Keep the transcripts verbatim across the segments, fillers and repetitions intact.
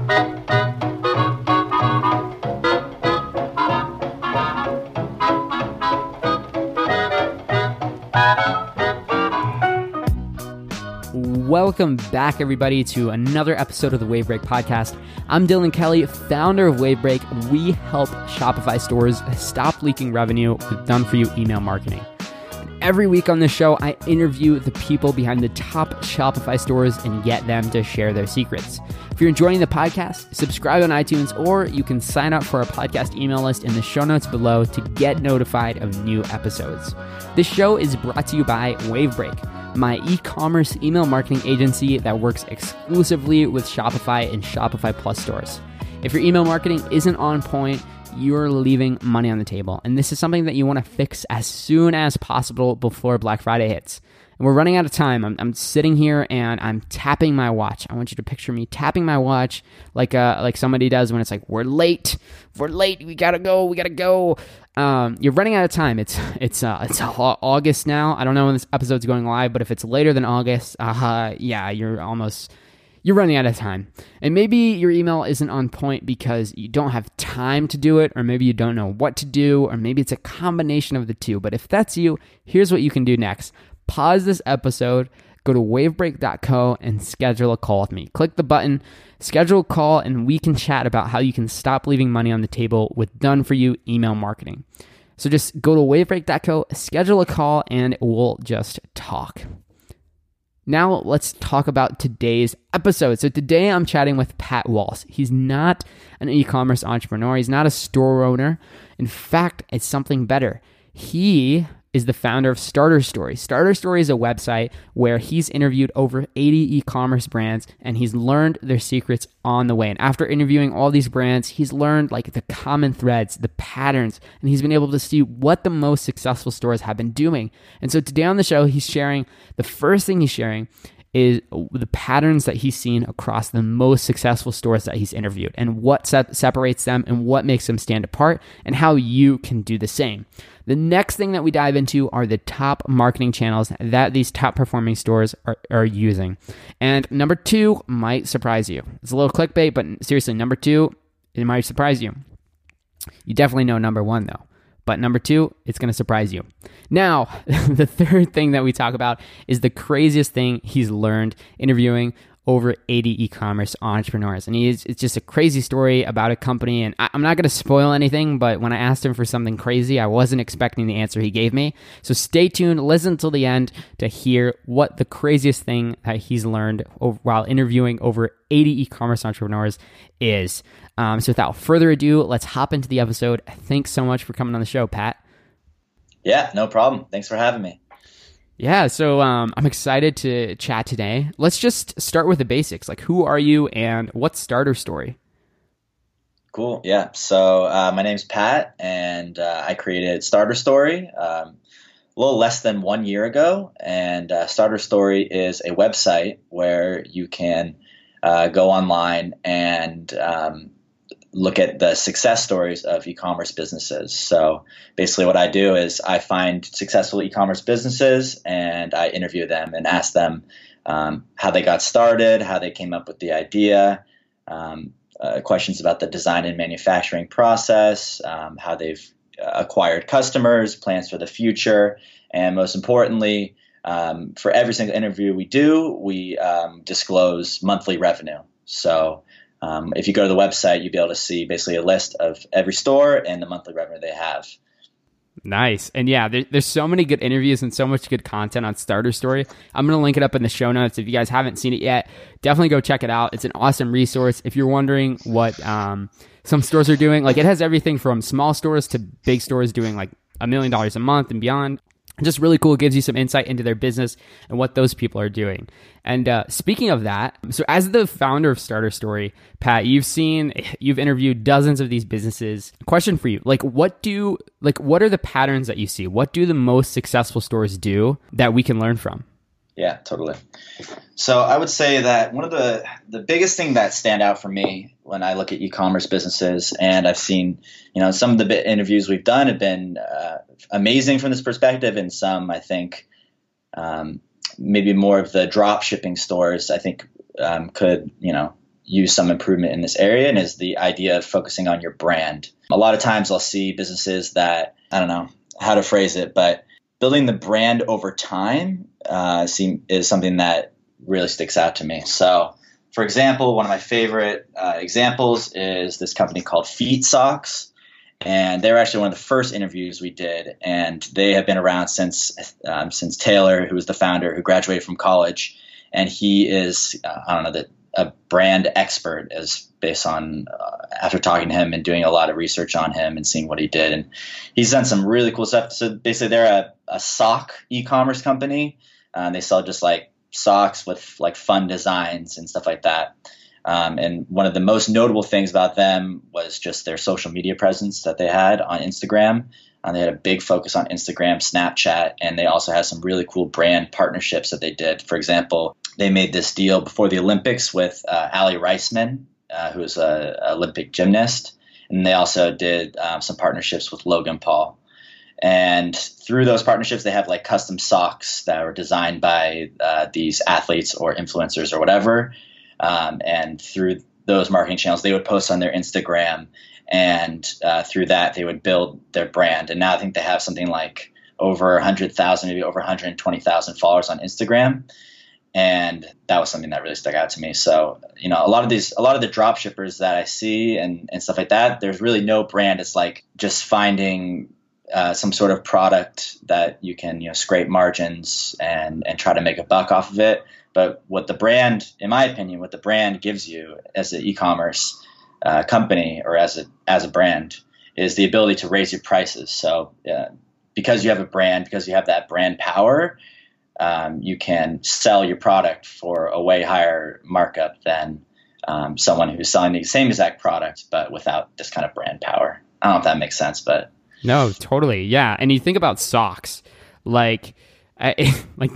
Welcome back, everybody, to another episode of the Wavebreak Podcast. I'm Dylan Kelly, founder of Wavebreak. We help Shopify stores stop leaking revenue with done-for-you email marketing. Every week on this show, I interview the people behind the top Shopify stores and get them to share their secrets. If you're enjoying the podcast, subscribe on iTunes, or you can sign up for our podcast email list in the show notes below to get notified of new episodes. This show is brought to you by Wavebreak, my e-commerce email marketing agency that works exclusively with Shopify and Shopify Plus stores. If your email marketing isn't on point, you're leaving money on the table. And this is something that you want to fix as soon as possible before Black Friday hits. And we're running out of time. I'm, I'm sitting here and I'm tapping my watch. I want you to picture me tapping my watch like uh, like somebody does when it's like, we're late, we're late, we gotta go, we gotta go. Um, you're running out of time. It's it's uh, it's August now. I don't know when this episode's going live, but if it's later than August, uh, yeah, you're almost... You're running out of time. And maybe your email isn't on point because you don't have time to do it, or maybe you don't know what to do, or maybe it's a combination of the two. But if that's you, here's what you can do next. Pause this episode, go to wavebreak dot co and schedule a call with me. Click the button, schedule a call, and we can chat about how you can stop leaving money on the table with done-for-you email marketing. So just go to wavebreak dot co, schedule a call, and we'll just talk. Now let's talk about today's episode. So today I'm chatting with Pat Walsh. He's not an e-commerce entrepreneur. He's not a store owner. In fact, it's something better. He is the founder of Starter Story. Starter Story is a website where he's interviewed over eighty e-commerce brands and he's learned their secrets on the way. And after interviewing all these brands, he's learned like the common threads, the patterns, and he's been able to see what the most successful stores have been doing. And so today on the show, he's sharing, the first thing he's sharing is the patterns that he's seen across the most successful stores that he's interviewed and what se- separates them and what makes them stand apart and how you can do the same. The next thing that we dive into are the top marketing channels that these top performing stores are, are using. And number two might surprise you. It's a little clickbait, but seriously, number two, it might surprise you. You definitely know number one though. But number two, it's going to surprise you. Now, the third thing that we talk about is the craziest thing he's learned interviewing over eighty e-commerce entrepreneurs. And he's, it's just a crazy story about a company. And I, I'm not going to spoil anything, but when I asked him for something crazy, I wasn't expecting the answer he gave me. So stay tuned, listen till the end to hear what the craziest thing that he's learned over, while interviewing over eighty e-commerce entrepreneurs is. Um, so without further ado, let's hop into the episode. Thanks so much for coming on the show, Pat. Yeah, no problem. Thanks for having me. Yeah, so um, I'm excited to chat today. Let's just start with the basics. Like, who are you and what's Starter Story? Cool. Yeah. So uh, my name's Pat, and uh, I created Starter Story um, a little less than one year ago. And uh, Starter Story is a website where you can uh, go online and um, look at the success stories of e-commerce businesses. So basically what I do is I find successful e-commerce businesses and I interview them and ask them um, how they got started, how they came up with the idea, um, uh, questions about the design and manufacturing process, um, how they've acquired customers, plans for the future, and most importantly, um, for every single interview we do, we um, disclose monthly revenue. So Um, if you go to the website, you'll be able to see basically a list of every store and the monthly revenue they have. Nice. And yeah, there, there's so many good interviews and so much good content on Starter Story. I'm going to link it up in the show notes. If you guys haven't seen it yet, definitely go check it out. It's an awesome resource. If you're wondering what um, some stores are doing, like it has everything from small stores to big stores doing like a million dollars a month and beyond. Just really cool. It gives you some insight into their business and what those people are doing. And uh, speaking of that, so as the founder of Starter Story, Pat, you've seen, you've interviewed dozens of these businesses. Question for you: like, what do, like, what are the patterns that you see? What do the most successful stores do that we can learn from? Yeah, totally. So I would say that one of the the biggest thing that stand out for me when I look at e-commerce businesses, and I've seen, you know, some of the interviews we've done have been uh, amazing from this perspective, and some I think um, maybe more of the drop shipping stores I think um, could, you know, use some improvement in this area, and is the idea of focusing on your brand. A lot of times I'll see businesses that, I don't know how to phrase it, but building the brand over time uh, seem, is something that really sticks out to me. So, for example, one of my favorite uh, examples is this company called Feet Socks. And they were actually one of the first interviews we did. And they have been around since um, since Taylor, who was the founder, who graduated from college. And he is, uh, I don't know, the, a brand expert, as based on uh, after talking to him and doing a lot of research on him and seeing what he did. And he's done some really cool stuff. So basically, they're a, a sock e-commerce company. Uh, they sell just like socks with like fun designs and stuff like that. Um, and one of the most notable things about them was just their social media presence that they had on Instagram. Uh, they had a big focus on Instagram, Snapchat, and they also had some really cool brand partnerships that they did. For example, they made this deal before the Olympics with uh, Ali Reisman, uh, who is an Olympic gymnast. And they also did um, some partnerships with Logan Paul. And through those partnerships, they have like custom socks that were designed by uh, these athletes or influencers or whatever. Um, and through those marketing channels, they would post on their Instagram, and uh, through that, they would build their brand. And now I think they have something like over one hundred thousand, maybe over one hundred twenty thousand followers on Instagram. And that was something that really stuck out to me. So, you know, a lot of these, a lot of the drop shippers that I see and, and stuff like that, there's really no brand. It's like just finding uh, some sort of product that you can, you know, scrape margins and, and try to make a buck off of it. But what the brand, in my opinion, what the brand gives you as an e-commerce uh, company or as a as a brand is the ability to raise your prices. So uh, because you have a brand, because you have that brand power, um, you can sell your product for a way higher markup than um, someone who's selling the same exact product but without this kind of brand power. I don't know if that makes sense, but no, totally, yeah. And you think about socks, like. I, like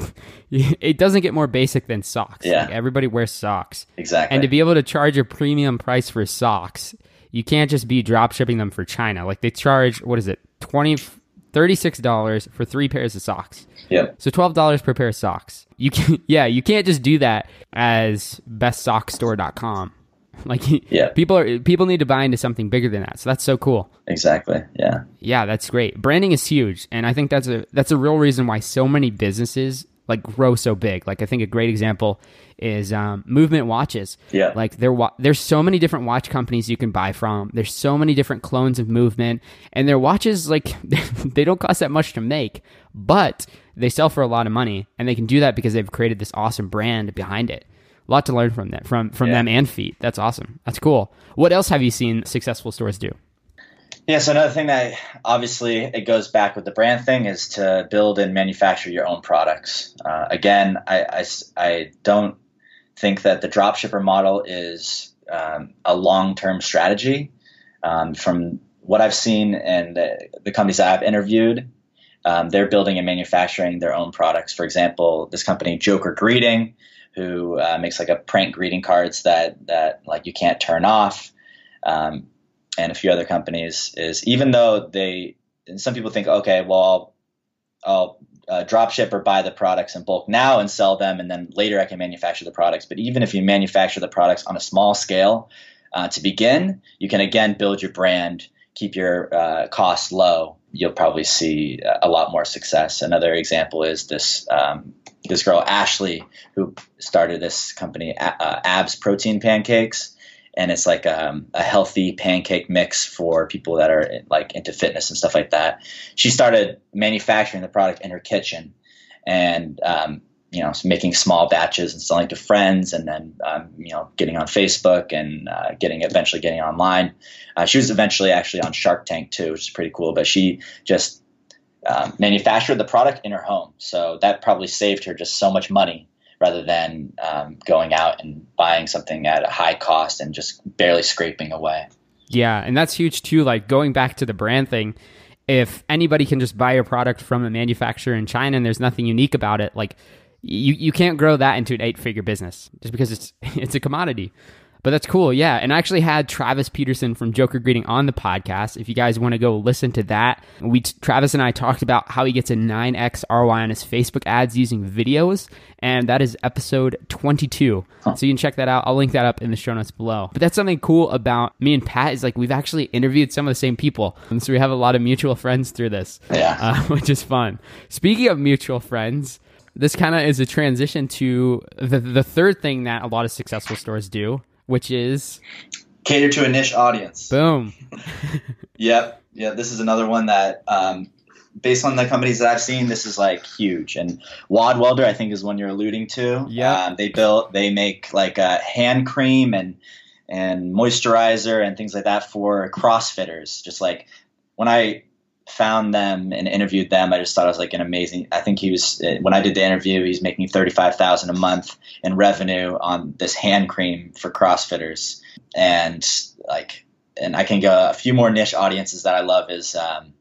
it doesn't get more basic than socks. Yeah. Like, everybody wears socks. Exactly. And to be able to charge a premium price for socks, you can't just be drop shipping them for China. Like they charge, what is it, twenty, thirty-six dollars for three pairs of socks. Yep. So twelve dollars per pair of socks. You can, yeah, you can't just do that as best sock store dot com. Like yeah. people are people need to buy into something bigger than that. So that's so cool. Exactly. Yeah. Yeah, that's great. Branding is huge, and I think that's a that's a real reason why so many businesses like grow so big. Like I think a great example is um, Movement watches. Yeah. Like there wa- there's so many different watch companies you can buy from. There's so many different clones of Movement, and their watches like they don't cost that much to make, but they sell for a lot of money, and they can do that because they've created this awesome brand behind it. A lot to learn from that, from from yeah. them and Feet. That's awesome. That's cool. What else have you seen successful stores do? Yeah, so another thing that obviously it goes back with the brand thing is to build and manufacture your own products. Uh, again, I, I, I don't think that the dropshipper model is um, a long-term strategy. Um, from what I've seen and the, the companies that I've interviewed, um, they're building and manufacturing their own products. For example, this company Joker Greeting, who uh, makes like a prank greeting cards that that like you can't turn off, um, and a few other companies. Is even though they, and some people think, okay, well, I'll, I'll uh, drop ship or buy the products in bulk now and sell them, and then later I can manufacture the products. But even if you manufacture the products on a small scale uh, to begin, you can again build your brand, keep your uh, costs low. You'll probably see a lot more success. Another example is this. Um, This girl, Ashley, who started this company, uh, Abs Protein Pancakes. And it's like um, a healthy pancake mix for people that are like into fitness and stuff like that. She started manufacturing the product in her kitchen and, um, you know, making small batches and selling to friends and then, um, you know, getting on Facebook and uh, getting eventually getting online. Uh, she was eventually actually on Shark Tank too, which is pretty cool. But she just Um, manufactured the product in her home. So that probably saved her just so much money rather than um, going out and buying something at a high cost and just barely scraping away. Yeah, and that's huge too. Like going back to the brand thing, if anybody can just buy your product from a manufacturer in China and there's nothing unique about it, like you, you can't grow that into an eight-figure business just because it's it's a commodity. But that's cool, yeah. And I actually had Travis Peterson from Joker Greeting on the podcast. If you guys want to go listen to that, we Travis and I talked about how he gets a nine x R O I on his Facebook ads using videos, and that is episode twenty-two. Huh. So you can check that out. I'll link that up in the show notes below. But that's something cool about me and Pat is like we've actually interviewed some of the same people, and so we have a lot of mutual friends through this, yeah, uh, which is fun. Speaking of mutual friends, this kind of is a transition to the the third thing that a lot of successful stores do, which is cater to a niche audience. Boom. Yep. Yeah. This is another one that, um, based on the companies that I've seen, this is like huge. And Wad Welder, I think, is one you're alluding to. Yeah. Um, they built, they make like a hand cream and and moisturizer and things like that for CrossFitters. Just like when I found them and interviewed them, I just thought it was like an amazing. I think he was when I did the interview, he's making thirty-five thousand a month in revenue on this hand cream for CrossFitters, and like, and I can go a few more niche audiences that I love is. Um,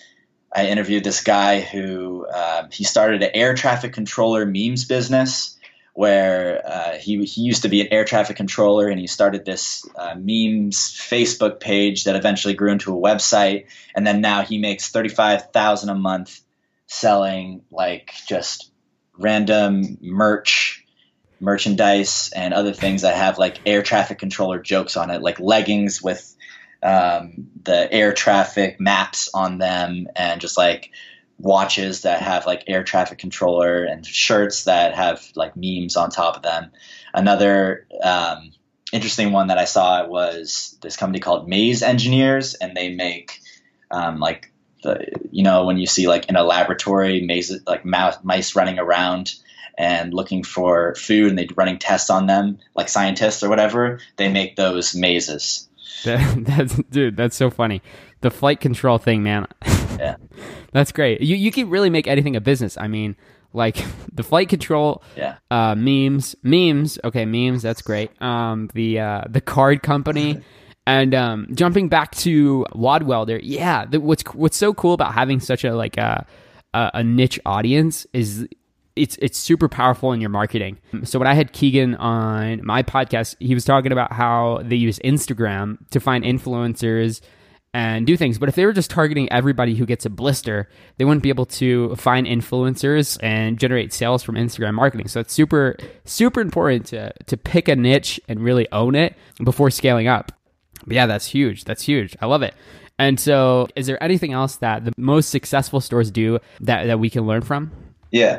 I interviewed this guy who uh, he started an air traffic controller memes business where uh, he he used to be an air traffic controller, and he started this uh, memes Facebook page that eventually grew into a website, and then now he makes thirty-five thousand a month selling like just random merch, merchandise, and other things that have like air traffic controller jokes on it, like leggings with um, the air traffic maps on them, and just like watches that have like air traffic controller, and shirts that have like memes on top of them. Another um, interesting one that I saw was this company called Maze Engineers, and they make um, like the, you know, when you see like in a laboratory maze, like mouse, mice running around and looking for food, and they're running tests on them like scientists or whatever, they make those mazes. That, that's dude, that's so funny. The flight control thing, man. Yeah. That's great. You you can really make anything a business. I mean, like the flight control, yeah. uh, memes, memes. Okay, memes. That's great. Um, the uh, the card company, and um, jumping back to Wad Welder. Yeah. The, what's what's so cool about having such a like a a, a niche audience is it's it's super powerful in your marketing. So when I had Keegan on my podcast, he was talking about how they use Instagram to find influencers and do things. But if they were just targeting everybody who gets a blister, they wouldn't be able to find influencers and generate sales from Instagram marketing. So it's super, super important to to pick a niche and really own it before scaling up. But yeah, that's huge. That's huge. I love it. And so is there anything else that the most successful stores do that, that we can learn from? Yeah.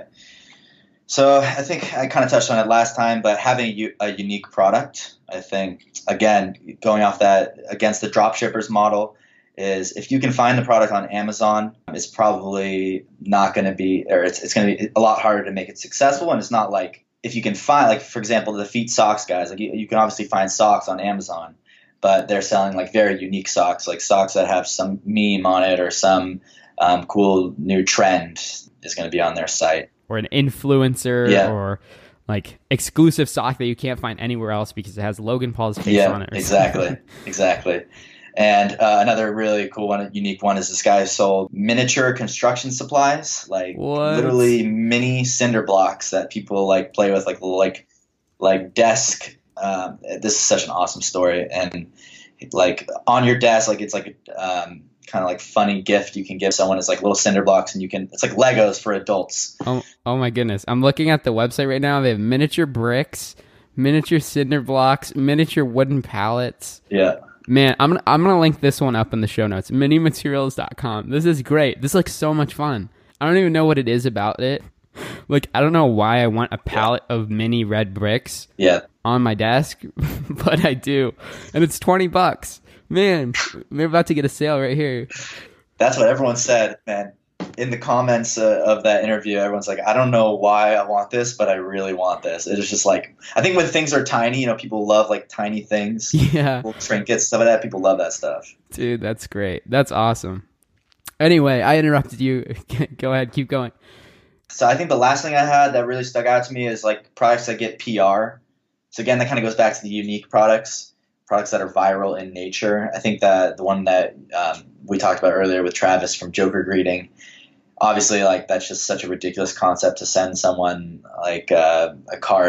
So I think I kind of touched on it last time, but having a, u- a unique product, I think, again, going off that against the dropshippers model, is if you can find the product on Amazon, it's probably not going to be, or it's, it's going to be a lot harder to make it successful. And it's not like if you can find, like, for example, the Feet socks guys, like you, you can obviously find socks on Amazon, but they're selling like very unique socks, like socks that have some meme on it or some um, cool new trend is going to be on their site. Or an influencer, yeah. Or like exclusive sock that you can't find anywhere else because it has Logan Paul's face yeah, on it. Or exactly, something. exactly. And uh, another really cool one, unique one, is this guy sold miniature construction supplies, like what? Literally mini cinder blocks that people like play with, like like like desk. Um, this is such an awesome story, and like on your desk, like it's like a um, kind of like funny gift you can give someone. It's like little cinder blocks, and you can. It's like Legos for adults. Oh, oh my goodness! I'm looking at the website right now. They have miniature bricks, miniature cinder blocks, miniature wooden pallets. Yeah. Man, I'm gonna, I'm gonna link this one up in the show notes. mini materials dot com. This is great. This looks so much fun. I don't even know what it is about it. Like, I don't know why I want a pallet yeah. of mini red bricks yeah. on my desk, but I do. And it's twenty bucks. Man, we're about to get a sale right here. That's what everyone said, man. In the comments uh, of that interview, everyone's like, I don't know why I want this, but I really want this. It's just like, I think when things are tiny, you know, people love like tiny things. Yeah. Little trinkets, stuff like that. People love that stuff. Dude, that's great. That's awesome. Anyway, I interrupted you. Go ahead. Keep going. So I think the last thing I had that really stuck out to me is like products that get P R. So again, that kind of goes back to the unique products, products that are viral in nature. I think that the one that um, we talked about earlier with Travis from Joker Greeting, obviously, like that's just such a ridiculous concept to send someone like uh, a card that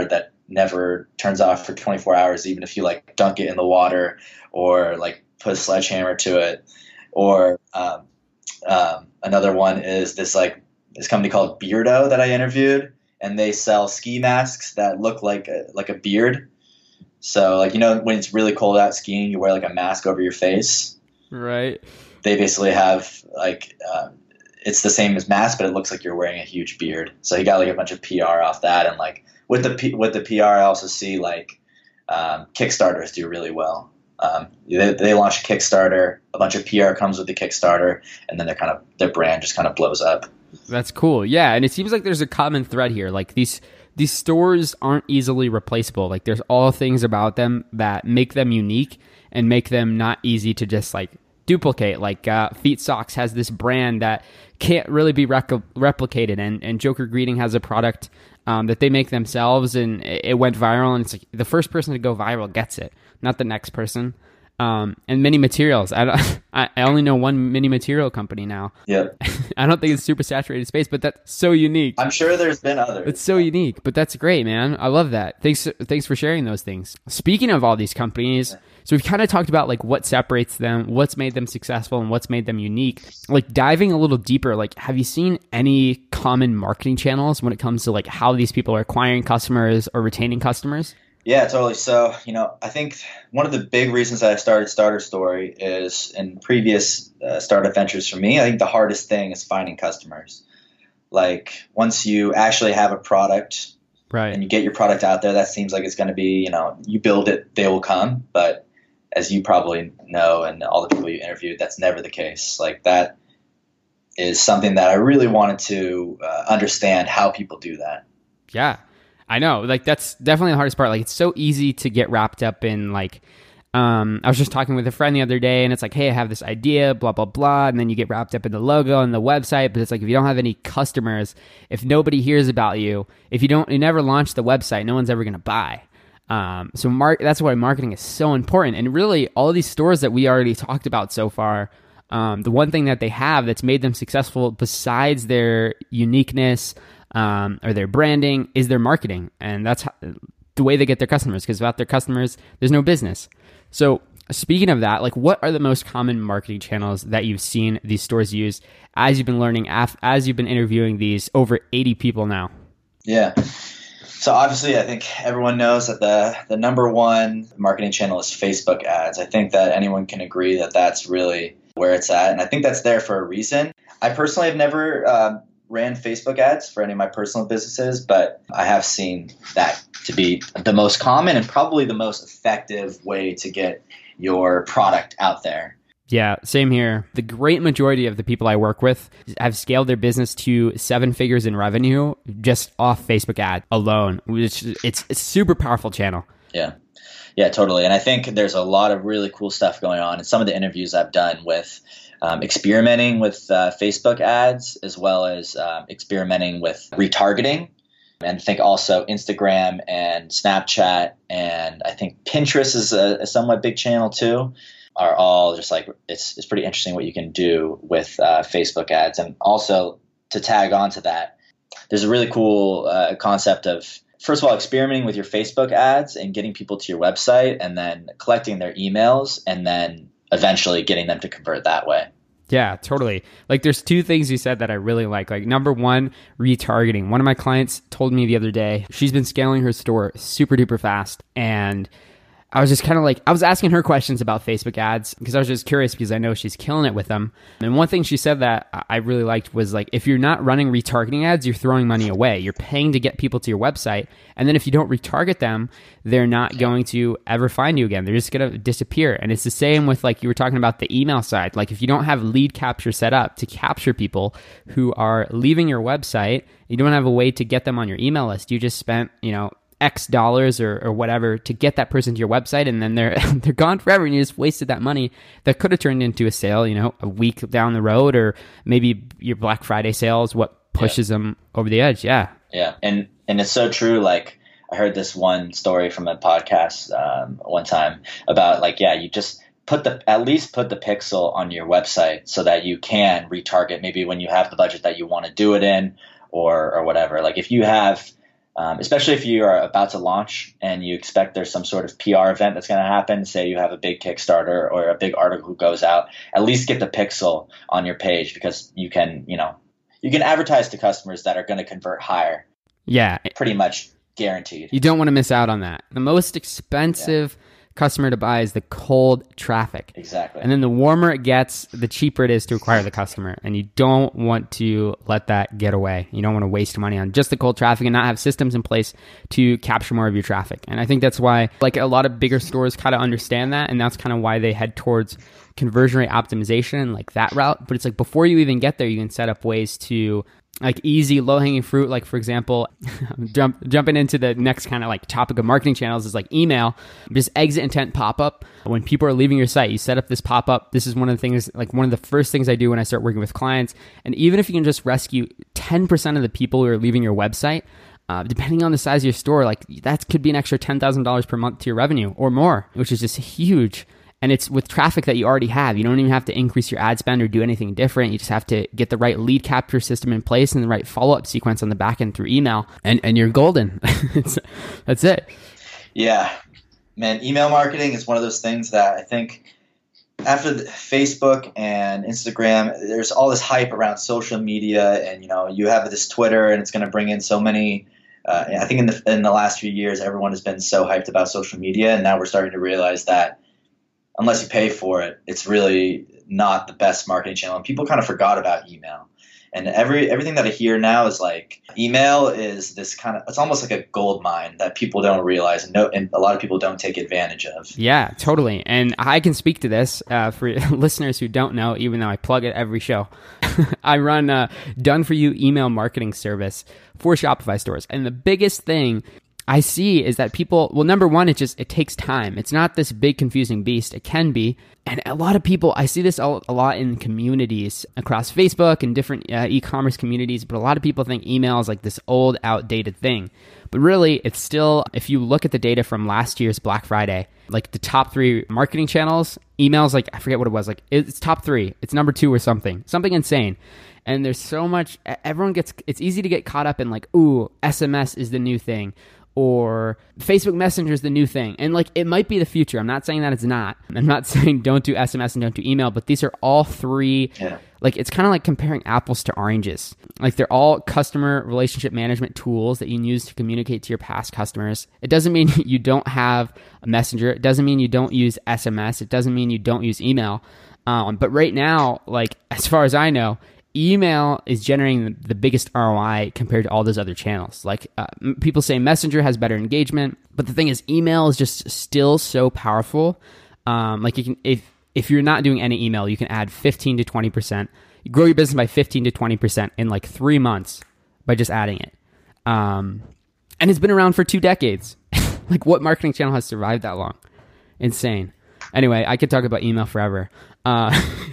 never turns off for twenty-four hours, even if you like dunk it in the water or like put a sledgehammer to it. Or um, um, another one is this like this company called Beardo that I interviewed, and they sell ski masks that look like a, like a beard. So like, you know, when it's really cold out skiing, you wear like a mask over your face. Right. They basically have like, um, it's the same as mask, but it looks like you're wearing a huge beard. So he got like a bunch of P R off that. And like with the, P- with the P R, I also see like um, Kickstarters do really well. Um, they, they launch a Kickstarter, a bunch of P R comes with the Kickstarter, and then they're kind of, their brand just kind of blows up. That's cool. Yeah. And it seems like there's a common thread here. Like these, these stores aren't easily replaceable. Like there's all things about them that make them unique and make them not easy to just like duplicate. Like uh, Feet Socks has this brand that can't really be rec- replicated. And, and Joker Greeting has a product um, that they make themselves, and it, it went viral. And it's like the first person to go viral gets it, not the next person. Um, and Mini Materials. I, don't, I I only know one Mini Material company now. Yep. I don't think it's super saturated space, but that's so unique. I'm sure there's been others. It's so unique, but that's great, man. I love that. Thanks, thanks for sharing those things. Speaking of all these companies, so we've kind of talked about like what separates them, what's made them successful, and what's made them unique. Like diving a little deeper, like have you seen any common marketing channels when it comes to like how these people are acquiring customers or retaining customers? Yeah, totally. So, you know, I think one of the big reasons that I started Starter Story is in previous uh, startup ventures for me, I think the hardest thing is finding customers. Like once you actually have a product, right, and you get your product out there, that seems like it's going to be, you know, you build it, they will come. But as you probably know, and all the people you interviewed, that's never the case. Like that is something that I really wanted to uh, understand how people do that. Yeah. I know, like that's definitely the hardest part. Like it's so easy to get wrapped up in like, um, I was just talking with a friend the other day, and it's like, hey, I have this idea, blah, blah, blah. And then you get wrapped up in the logo and the website, but it's like, if you don't have any customers, if nobody hears about you, if you don't, you never launch the website, no one's ever going to buy. Um, so mark, that's why marketing is so important. And really all of these stores that we already talked about so far, um, the one thing that they have that's made them successful besides their uniqueness, Um, or their branding is their marketing. And that's how, the way they get their customers, because without their customers, there's no business. So speaking of that, like what are the most common marketing channels that you've seen these stores use as you've been learning, af- as you've been interviewing these over eighty people now? Yeah. So obviously I think everyone knows that the, the number one marketing channel is Facebook ads. I think that anyone can agree that that's really where it's at. And I think that's there for a reason. I personally have never, uh, ran Facebook ads for any of my personal businesses, but I have seen that to be the most common and probably the most effective way to get your product out there. Yeah, same here. The great majority of the people I work with have scaled their business to seven figures in revenue just off Facebook ad alone, which it's a super powerful channel. Yeah. Yeah, totally. And I think there's a lot of really cool stuff going on. And some of the interviews I've done with Um, experimenting with uh, Facebook ads, as well as um, experimenting with retargeting, and I think also Instagram and Snapchat, and I think Pinterest is a, a somewhat big channel too, are all just like, it's it's pretty interesting what you can do with uh, Facebook ads. And also to tag on to that, there's a really cool uh, concept of, first of all, experimenting with your Facebook ads and getting people to your website, and then collecting their emails, and then eventually getting them to convert that way. Yeah, totally. Like there's two things you said that I really like. Like number one, retargeting. One of my clients told me the other day, she's been scaling her store super duper fast. And I was just kind of like, I was asking her questions about Facebook ads because I was just curious, because I know she's killing it with them. And one thing she said that I really liked was like, if you're not running retargeting ads, you're throwing money away. You're paying to get people to your website. And then if you don't retarget them, they're not going to ever find you again. They're just going to disappear. And it's the same with like you were talking about the email side. Like if you don't have lead capture set up to capture people who are leaving your website, you don't have a way to get them on your email list. You just spent, you know, X dollars or, or whatever to get that person to your website, and then they're they're gone forever, and you just wasted that money that could have turned into a sale, you know, a week down the road, or maybe your Black Friday sales, what pushes yeah. them over the edge. Yeah. Yeah. And, and it's so true. Like I heard this one story from a podcast um, one time about like, yeah, you just put the, at least put the pixel on your website so that you can retarget maybe when you have the budget that you want to do it in, or, or whatever. Like if you have Um, especially if you are about to launch and you expect there's some sort of P R event that's going to happen. Say you have a big Kickstarter or a big article goes out, at least get the pixel on your page, because you can, you know, you can advertise to customers that are going to convert higher. Yeah. Pretty much guaranteed. You don't want to miss out on that. The most expensive yeah. customer to buy is the cold traffic. Exactly. And then the warmer it gets, the cheaper it is to acquire the customer. And you don't want to let that get away. You don't want to waste money on just the cold traffic and not have systems in place to capture more of your traffic. And I think that's why like a lot of bigger stores kind of understand that. And that's kind of why they head towards conversion rate optimization and like that route. But it's like before you even get there, you can set up ways to like easy low hanging fruit. Like for example, jump, jumping into the next kind of like topic of marketing channels is like email, just exit intent pop up. When people are leaving your site, you set up this pop up. This is one of the things, like one of the first things I do when I start working with clients. And even if you can just rescue ten percent of the people who are leaving your website, uh, depending on the size of your store, like that could be an extra ten thousand dollars per month to your revenue or more, which is just huge. And it's with traffic that you already have. You don't even have to increase your ad spend or do anything different. You just have to get the right lead capture system in place and the right follow-up sequence on the back end through email, and, and you're golden. That's it. Yeah. Man, email marketing is one of those things that I think after the Facebook and Instagram, there's all this hype around social media, and you know, you have this Twitter and it's going to bring in so many uh, I think in the in the last few years, everyone has been so hyped about social media, and now we're starting to realize that unless you pay for it, it's really not the best marketing channel. And people kind of forgot about email. And every everything that I hear now is like email is this kind of, it's almost like a gold mine that people don't realize, and, no, and a lot of people don't take advantage of. Yeah, totally. And I can speak to this uh, for listeners who don't know, even though I plug it every show. I run a done for you email marketing service for Shopify stores. And the biggest thing I see is that people, well, number one, it just, it takes time. It's not this big confusing beast. It can be. And a lot of people, I see this a lot in communities across Facebook and different uh, e-commerce communities, but a lot of people think email is like this old, outdated thing. But really, it's still, if you look at the data from last year's Black Friday, like the top three marketing channels, emails, like, I forget what it was, like it's top three. It's number two or something, something insane. And there's so much, everyone gets, it's easy to get caught up in like, ooh, S M S is the new thing, or Facebook Messenger is the new thing. And like, it might be the future. I'm not saying that it's not. I'm not saying don't do S M S and don't do email, but these are all three, yeah. Like it's kind of like comparing apples to oranges. Like they're all customer relationship management tools that you can use to communicate to your past customers. It doesn't mean you don't have a messenger. It doesn't mean you don't use S M S. It doesn't mean you don't use email. Um, but right now, like as far as I know, email is generating the biggest R O I compared to all those other channels. Like uh, people say Messenger has better engagement, but the thing is, email is just still so powerful. Um, like you can, if if you're not doing any email, you can add fifteen to twenty percent. You grow your business by fifteen to twenty percent in like three months by just adding it. Um, and it's been around for two decades. Like what marketing channel has survived that long? Insane. Anyway, I could talk about email forever. Uh,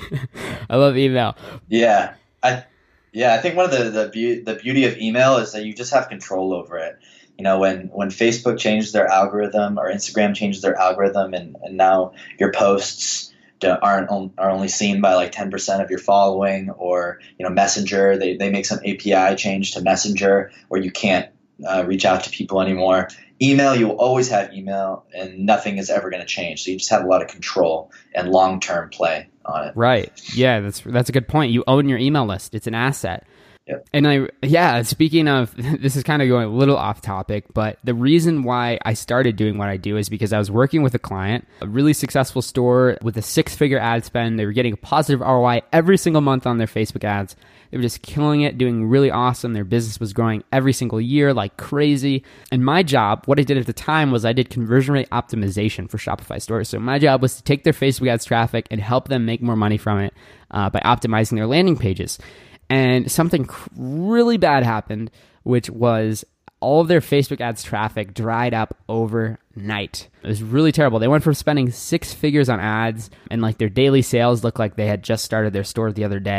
I love email. Yeah. I, yeah, I think one of the the, be- the beauty of email is that you just have control over it. You know, when, when Facebook changes their algorithm or Instagram changes their algorithm, and, and now your posts don't, aren't on, are only seen by like ten percent of your following, or you know, Messenger, they they make some A P I change to Messenger where you can't uh, reach out to people anymore. Email, you will always have email, and nothing is ever going to change. So you just have a lot of control and long term play on it. Right. Yeah, that's that's a good point. You own your email list. It's an asset. Yep. And I, yeah, speaking of, this is kind of going a little off topic, but the reason why I started doing what I do is because I was working with a client, a really successful store with a six figure ad spend. They were getting a positive R O I every single month on their Facebook ads. They were just killing it, doing really awesome. Their business was growing every single year like crazy. And my job, what I did at the time was I did conversion rate optimization for Shopify stores. So my job was to take their Facebook ads traffic and help them make more money from it uh, by optimizing their landing pages. And something really bad happened, which was all of their Facebook ads traffic dried up overnight. It was really terrible. They went from spending six figures on ads, and like their daily sales looked like they had just started their store the other day.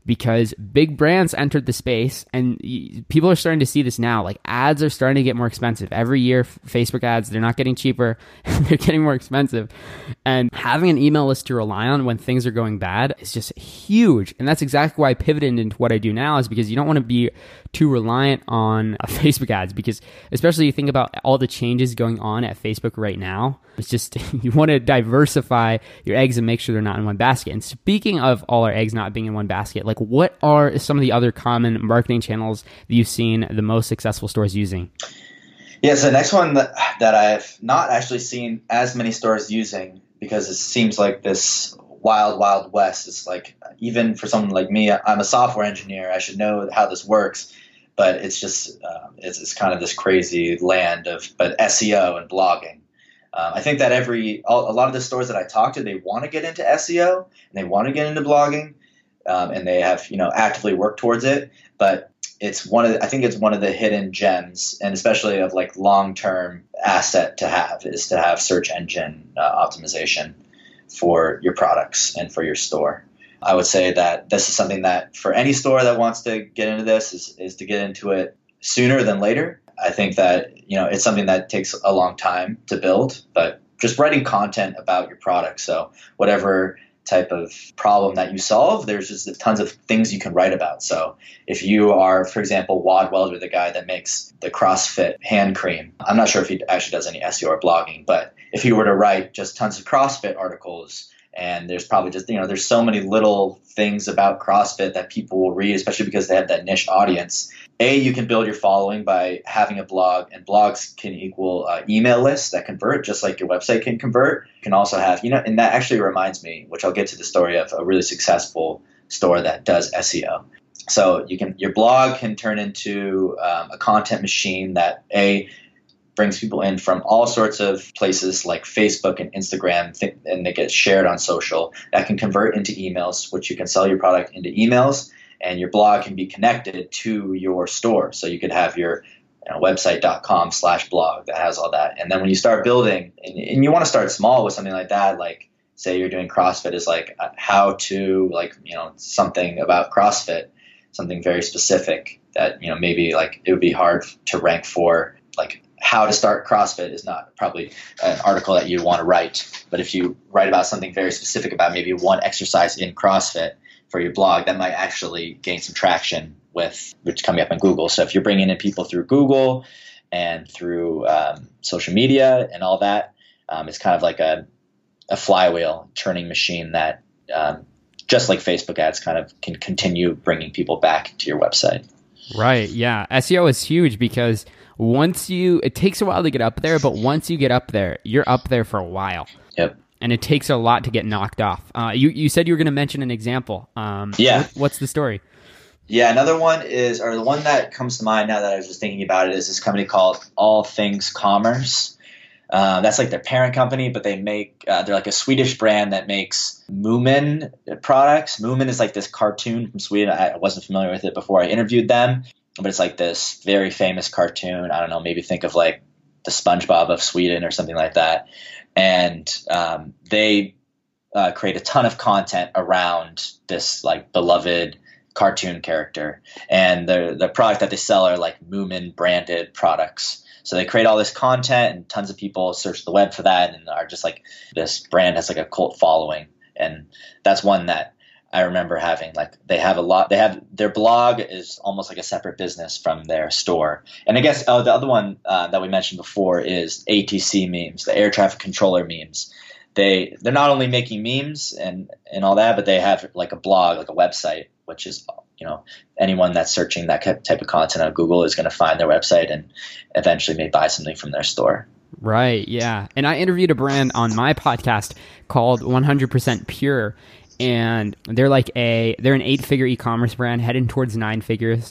because big brands entered the space, and people are starting to see this now. Like, ads are starting to get more expensive. Every year, Facebook ads, they're not getting cheaper, they're getting more expensive. And having an email list to rely on when things are going bad is just huge. And that's exactly why I pivoted into what I do now, is because you don't want to be too reliant on uh, Facebook ads, because especially you think about all the changes going on at Facebook right now. It's just, you want to diversify your eggs and make sure they're not in one basket. And speaking of all our eggs not being in one basket, like, what are some of the other common marketing channels that you've seen the most successful stores using? Yeah, so the next one that, that I've not actually seen as many stores using, because it seems like this wild, wild west. It's like, even for someone like me, I'm a software engineer. I should know how this works. But it's just, uh, it's, it's kind of this crazy land of, but S E O and blogging. Um, I think that every, a lot of the stores that I talk to, they want to get into S E O and they want to get into blogging, um, and they have, you know, actively worked towards it. But it's one of the, I think it's one of the hidden gems, and especially of like long-term asset to have, is to have search engine uh, optimization for your products and for your store. I would say that this is something that for any store that wants to get into this is, is to get into it sooner than later. I think that, you know, it's something that takes a long time to build, but just writing content about your product. So whatever type of problem that you solve, there's just tons of things you can write about. So if you are, for example, Wad Welder, the guy that makes the CrossFit hand cream, I'm not sure if he actually does any S E O or blogging, but if he were to write just tons of CrossFit articles, and there's probably just, you know, there's so many little things about CrossFit that people will read, especially because they have that niche audience. A, you can build your following by having a blog, and blogs can equal uh, email lists that convert, just like your website can convert. You can also have, you know, and that actually reminds me, which I'll get to the story of a really successful store that does S E O. So you can, your blog can turn into um, a content machine that A, brings people in from all sorts of places like Facebook and Instagram, and they get shared on social. That can convert into emails, which you can sell your product into emails, and your blog can be connected to your store. So you could have your, you know, website.com slash blog that has all that. And then when you start building, and, and you want to start small with something like that, like say you're doing CrossFit, is like how to, like, you know, something about CrossFit, something very specific that, you know, maybe like it would be hard to rank for, like, how to start CrossFit is not probably an article that you want to write. But if you write about something very specific about maybe one exercise in CrossFit for your blog, that might actually gain some traction with, which coming up on Google. So if you're bringing in people through Google and through um, social media and all that, um, it's kind of like a, a flywheel turning machine that um, just like Facebook ads kind of can continue bringing people back to your website. Right. Yeah. S E O is huge because once you, it takes a while to get up there, but once you get up there, you're up there for a while. Yep. And it takes a lot to get knocked off. Uh, you, you said you were going to mention an example. Um, yeah. What, what's the story? Yeah. Another one is, or the one that comes to mind now that I was just thinking about it, is this company called All Things Commerce. Uh, that's like their parent company, but they make, uh, they're like a Swedish brand that makes Moomin products. Moomin is like this cartoon from Sweden. I wasn't familiar with it before I interviewed them, but it's like this very famous cartoon. I don't know, maybe think of like the SpongeBob of Sweden or something like that. And um, they uh, create a ton of content around this like beloved cartoon character. And the the product that they sell are like Moomin branded products. So they create all this content, and tons of people search the web for that, and are just like, this brand has like a cult following. And that's one that I remember having, like, they have a lot, they have, their blog is almost like a separate business from their store. And I guess oh, the other one uh, that we mentioned before is A T C memes, the air traffic controller memes. They, they're not only making memes and, and all that, but they have like a blog, like a website, which is, you know, anyone that's searching that type of content on Google is going to find their website and eventually may buy something from their store. Right. Yeah. And I interviewed a brand on my podcast called one hundred percent Pure, and they're like a, they're an eight figure e-commerce brand heading towards nine figures.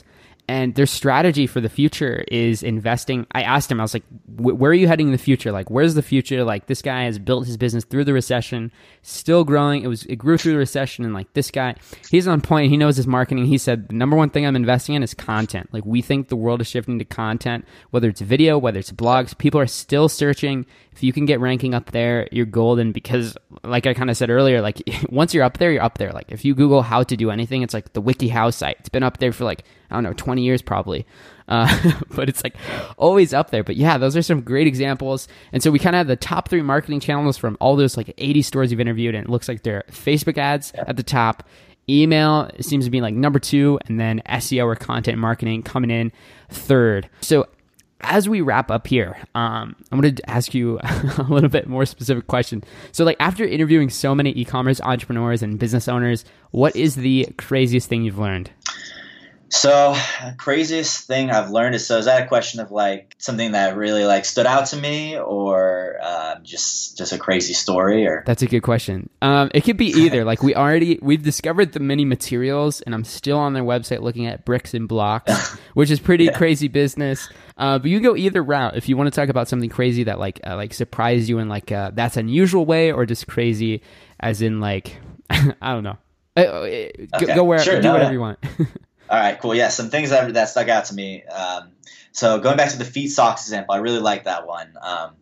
And their strategy for the future is investing. I asked him, I was like, where are you heading in the future? Like, where's the future? Like, this guy has built his business through the recession, still growing. It was, it grew through the recession. And like this guy, he's on point. He knows his marketing. He said, the number one thing I'm investing in is content. Like, we think the world is shifting to content, whether it's video, whether it's blogs. People are still searching. If you can get ranking up there, you're golden, because like I kind of said earlier, like once you're up there, you're up there. Like if you Google how to do anything, it's like the WikiHow site. It's been up there for like, I don't know, twenty years probably. Uh, but it's like always up there. But yeah, those are some great examples. And so we kind of have the top three marketing channels from all those like eighty stores you've interviewed. And it looks like they're Facebook ads at the top. Email seems to be like number two. And then S E O or content marketing coming in third. So as we wrap up here, um, I'm going to ask you a little bit more specific question. So like after interviewing so many e-commerce entrepreneurs and business owners, what is the craziest thing you've learned? So craziest thing I've learned is, so is that a question of like something that really like stood out to me, or um, just just a crazy story? Or that's a good question. Um, it could be either. Like we already we've discovered the mini materials, and I'm still on their website looking at bricks and blocks, which is pretty yeah. crazy business. Uh, but you can go either route if you want to talk about something crazy that like uh, like surprised you in like uh, that's unusual way, or just crazy as in like I don't know. Uh, okay. go, go where sure, do no, whatever yeah. you want. All right, cool. Yeah, some things that, that stuck out to me. Um, so going back to the feet socks example, I really like that one. Um,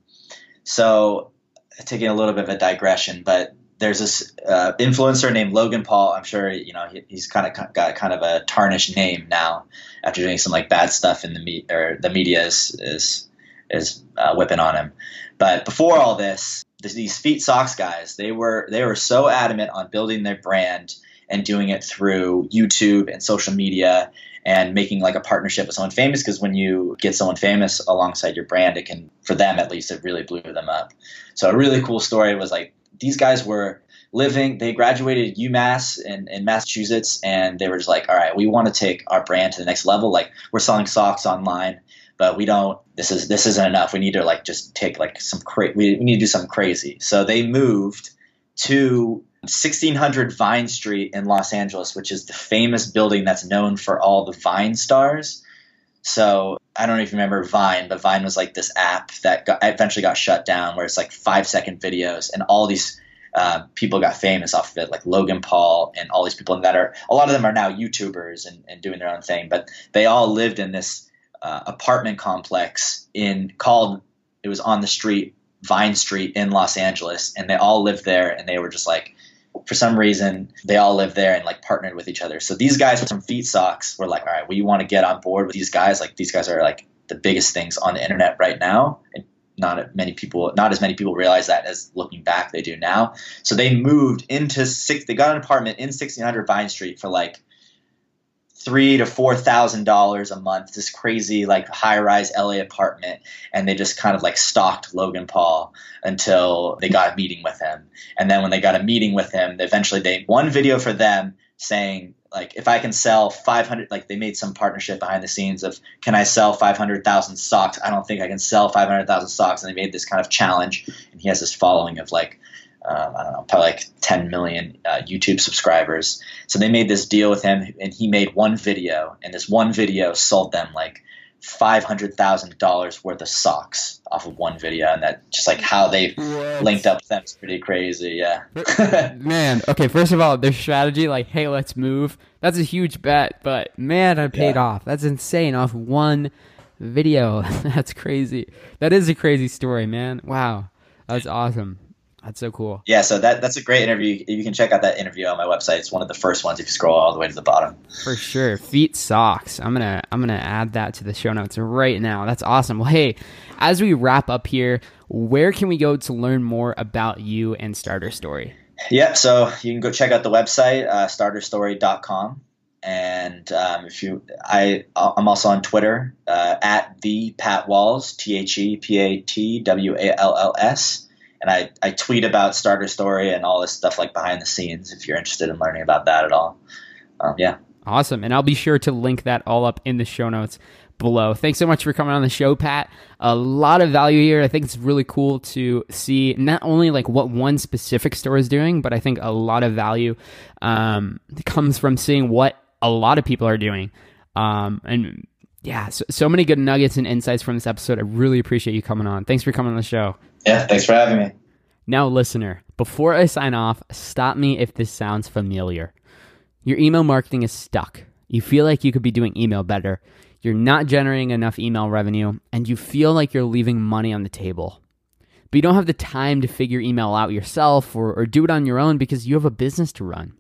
so taking a little bit of a digression, but there's this uh, influencer named Logan Paul. I'm sure you know he, he's kind of got kind of a tarnished name now after doing some like bad stuff in the me- or the media is is, is uh, whipping on him. But before all this, these feet socks guys, they were they were so adamant on building their brand and doing it through YouTube and social media and making like a partnership with someone famous, because when you get someone famous alongside your brand, it can, for them at least, it really blew them up. So a really cool story was like these guys were living, they graduated UMass in, in Massachusetts, and they were just like, all right, we want to take our brand to the next level. Like we're selling socks online, but we don't, this is, this isn't enough. We need to like just take like some, cra- we, we need to do something crazy. So they moved to sixteen hundred Vine Street in Los Angeles, which is the famous building that's known for all the Vine stars. So I don't know if you remember Vine, but Vine was like this app that got, eventually got shut down, where it's like five second videos, and all these uh, people got famous off of it, like Logan Paul and all these people that are, a lot of them are now YouTubers and, and doing their own thing, but they all lived in this uh, apartment complex in called, it was on the street, Vine Street in Los Angeles, and they all lived there, and they were just like, for some reason, they all lived there and like partnered with each other. So these guys with some feet socks were like, all right, we want to get on board with these guys. Like these guys are like the biggest things on the internet right now. And not many people, not as many people realize that as looking back they do now. So they moved into six, they got an apartment in sixteen hundred Vine Street for like three to four thousand dollars a month, this crazy like high rise L A apartment, and they just kind of like stalked Logan Paul until they got a meeting with him. And then when they got a meeting with him, eventually they one video for them saying like, if I can sell five hundred, like they made some partnership behind the scenes of, can I sell five hundred thousand socks? I don't think I can sell five hundred thousand socks. And they made this kind of challenge, and he has this following of like, Um, I don't know, probably like ten million uh, YouTube subscribers. So they made this deal with him, and he made one video, and this one video sold them like five hundred thousand dollars worth of socks off of one video. And that just like how they what? linked up with them is pretty crazy. Yeah. Man. Okay. First of all, their strategy, like, hey, let's move. That's a huge bet, but man, I paid yeah. off. That's insane off one video. That's crazy. That is a crazy story, man. Wow. That's awesome. That's so cool. Yeah, so that that's a great interview. You can check out that interview on my website. It's one of the first ones if you scroll all the way to the bottom. For sure. Feet socks. I'm gonna I'm gonna add that to the show notes right now. That's awesome. Well, hey, as we wrap up here, where can we go to learn more about you and Starter Story? Yep. So you can go check out the website, uh, starter story dot com. And um, if you, I, I'm also on Twitter uh, at the Pat Walls, T H E P A T W A L L S. And I, I tweet about Starter Story and all this stuff like behind the scenes if you're interested in learning about that at all. Um, yeah. Awesome. And I'll be sure to link that all up in the show notes below. Thanks so much for coming on the show, Pat. A lot of value here. I think it's really cool to see not only like what one specific store is doing, but I think a lot of value um, comes from seeing what a lot of people are doing. Um, and yeah, so, so many good nuggets and insights from this episode. I really appreciate you coming on. Thanks for coming on the show. Yeah, thanks for having me. Now, listener, before I sign off, stop me if this sounds familiar. Your email marketing is stuck. You feel like you could be doing email better. You're not generating enough email revenue, and you feel like you're leaving money on the table. But you don't have the time to figure email out yourself or, or do it on your own because you have a business to run.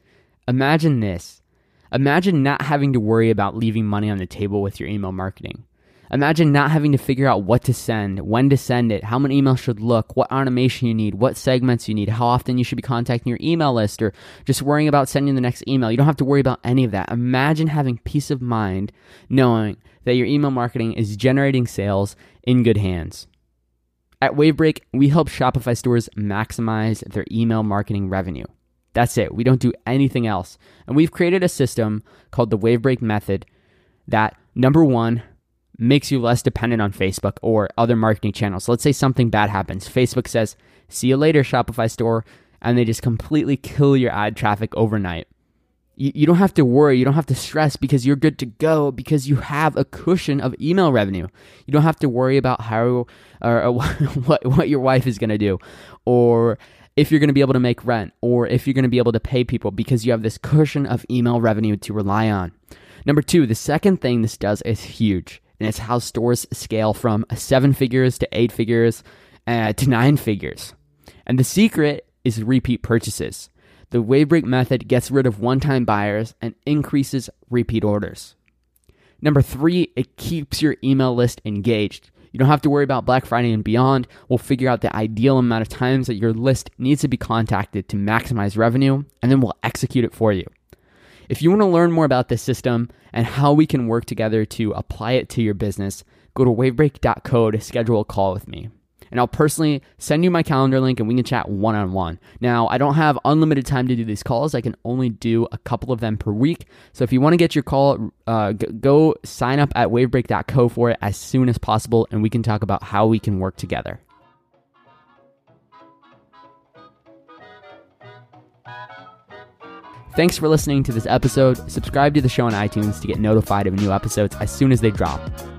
Imagine this. Imagine not having to worry about leaving money on the table with your email marketing. Imagine not having to figure out what to send, when to send it, how many emails should look, what automation you need, what segments you need, how often you should be contacting your email list, or just worrying about sending the next email. You don't have to worry about any of that. Imagine having peace of mind knowing that your email marketing is generating sales in good hands. At Wavebreak, we help Shopify stores maximize their email marketing revenue. That's it. We don't do anything else. And we've created a system called the Wavebreak method that, number one, makes you less dependent on Facebook or other marketing channels. Let's say something bad happens. Facebook says, see you later, Shopify store, and they just completely kill your ad traffic overnight. You, you don't have to worry. You don't have to stress because you're good to go because you have a cushion of email revenue. You don't have to worry about how or, or what, what your wife is going to do, or if you're going to be able to make rent, or if you're going to be able to pay people because you have this cushion of email revenue to rely on. Number two, the second thing this does is huge. And it's how stores scale from seven figures to eight figures uh, to nine figures. And the secret is repeat purchases. The Wavebreak method gets rid of one-time buyers and increases repeat orders. Number three, it keeps your email list engaged. You don't have to worry about Black Friday and beyond. We'll figure out the ideal amount of times that your list needs to be contacted to maximize revenue, and then we'll execute it for you. If you want to learn more about this system and how we can work together to apply it to your business, go to wavebreak dot co to schedule a call with me. And I'll personally send you my calendar link and we can chat one-on-one. Now, I don't have unlimited time to do these calls. I can only do a couple of them per week. So if you want to get your call, uh, go sign up at wavebreak dot co for it as soon as possible, and we can talk about how we can work together. Thanks for listening to this episode. Subscribe to the show on iTunes to get notified of new episodes as soon as they drop.